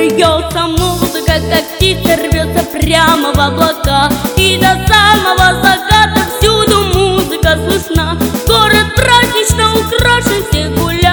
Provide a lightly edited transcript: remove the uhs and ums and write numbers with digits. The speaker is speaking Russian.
Льется музыка, как птица рвется прямо в облака, и до самого заката всюду музыка слышна. Город празднично украшен, все гуляют.